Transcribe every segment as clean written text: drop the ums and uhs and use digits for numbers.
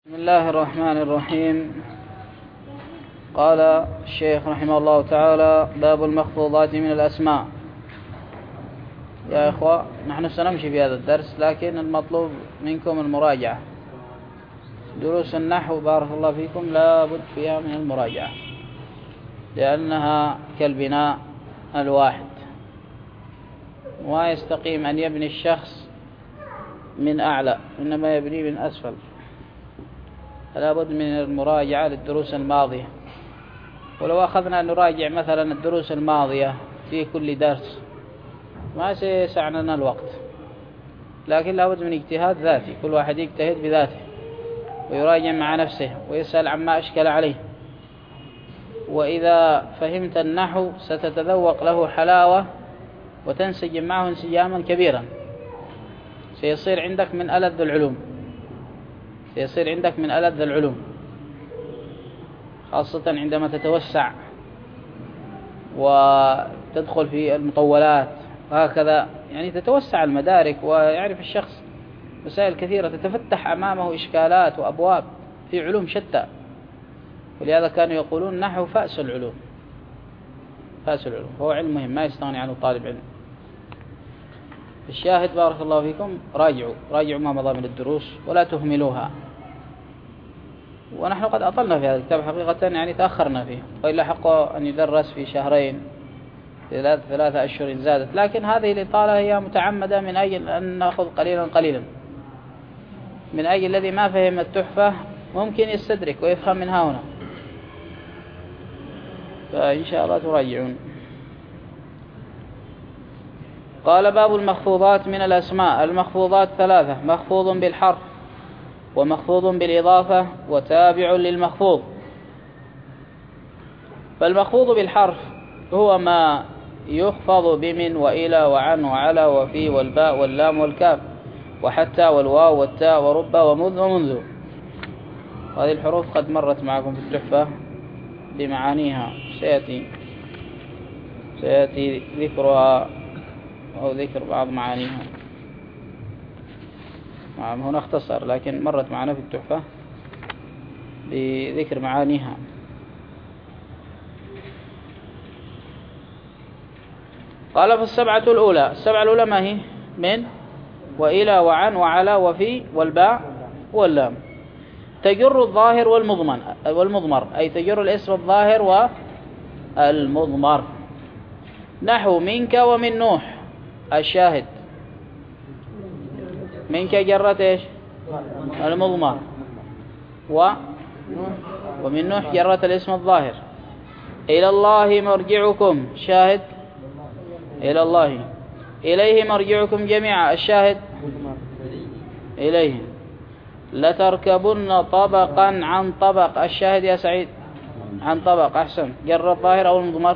بسم الله الرحمن الرحيم. قال الشيخ رحمه الله تعالى: باب المخفوضات من الأسماء. يا إخوة، نحن سنمشي في هذا الدرس، لكن المطلوب منكم المراجعة. دروس النحو بارك الله فيكم لا بد فيها من المراجعة، لأنها كالبناء الواحد، وما يستقيم أن يبني الشخص من أعلى، إنما يبني من أسفل. فلا بد من المراجعة للدروس الماضية. ولو أخذنا نراجع مثلا الدروس الماضية في كل درس ما سيسعنا الوقت، لكن لا بد من اجتهاد ذاتي، كل واحد يجتهد بذاته ويراجع مع نفسه ويسأل عما أشكل عليه. وإذا فهمت النحو ستتذوق له حلاوة وتنسجم معه انسجاما كبيرا، سيصير عندك من ألذ العلوم، خاصة عندما تتوسع وتدخل في المطولات وهكذا، يعني تتوسع المدارك ويعرف الشخص مسائل كثيرة، تتفتح أمامه إشكالات وأبواب في علوم شتى. ولهذا كانوا يقولون نحو فأس العلوم، هو علم مهم ما يستغني عنه طالب علم. الشاهد بارك الله فيكم، راجعوا ما مضى من الدروس ولا تهملوها. ونحن قد أطلنا في هذا الكتاب حقيقة، يعني تأخرنا فيه، وإلا حقه أن يدرس في شهرين، 3 أشهر زادت، لكن هذه الإطالة هي متعمدة من أجل أن نأخذ قليلا من أجل الذي ما فهم التحفة ممكن يستدرك ويفهم منها هنا، فإن شاء الله تراجعون. قال: باب المخفوضات من الأسماء. المخفوضات 3: مخفوض بالحرف، ومخفوض بالإضافة، وتابع للمخفوض. فالمخفوض بالحرف هو ما يخفض بمن وإلى وعن وعلى وفي والباء واللام والكاف وحتى والواو والتاء ورب ومذ ومنذ. هذه الحروف قد مرت معكم في التحفة بمعانيها، سيأتي ذكرها أو ذكر بعض معانيها. هنا اختصر، لكن مرت معنا في التحفة بذكر معانيها. قال: فالسبعة الأولى ما هي؟ من وإلى وعن وعلى وفي والباء واللام. تجر الظاهر والمضمر، أي تجر الاسم الظاهر والمضمر. نحو منك ومن نوح. الشاهد منك جرت ايش؟ المضمر، ومن نوح جرت الاسم الظاهر. إلى الله مرجعكم. شاهد إلى الله. إليه مرجعكم جميعا. الشاهد إليه. لتركبن طبقا عن طبق. الشاهد يا سعيد عن طبق. أحسن. جر الظاهر أو المضمر؟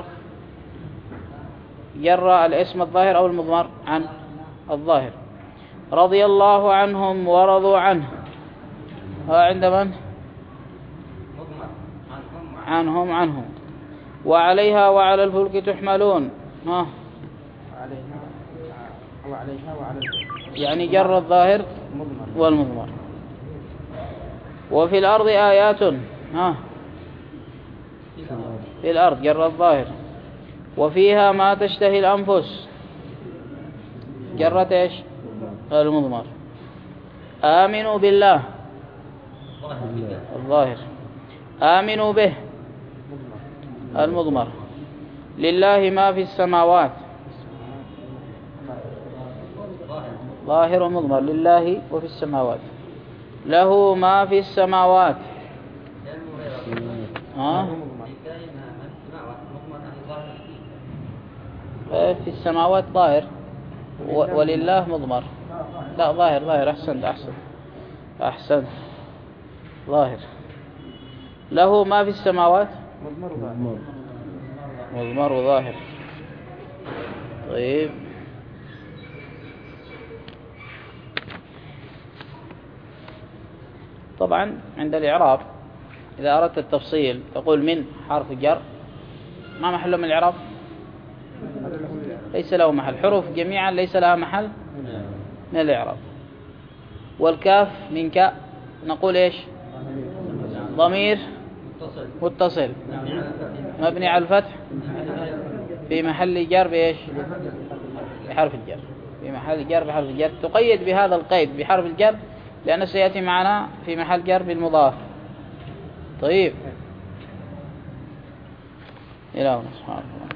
جر الاسم الظاهر أو المضمر عن الظاهر. رضي الله عنهم ورضوا عنه. عند من؟ عنهم. وعليها وعلى الفلك تحملون. يعني جر الظاهر والمضمر. وفي الأرض آيات. في الأرض جر الظاهر. وفيها ما تشتهي الأنفس. جرت ايش؟ المضمر. آمنوا بالله. الظاهر. آمنوا به المضمر. لله ما في السماوات. ظاهر ومضمر. لله وفي السماوات. له ما في السماوات. في السماوات ظاهر، ولله مضمر. لا ظاهر. أحسنت. ظاهر. له ما في السماوات مضمر وظاهر. طيب، طبعا عند الإعراب إذا أردت التفصيل تقول من حرف جر ما محله من الإعراب؟ ليس له محل. حروف جميعا ليس لها محل من الإعراب. والكاف منك نقول إيش؟ ضمير متصل مبني على الفتح في محل جر بإيش؟ بحرف الجر. في محل جر بحرف الجر. تقيد بهذا القيد بحرف الجر لأنه سيأتي معنا في محل جر بالمضاف. طيب إلى هنا سبحان الله.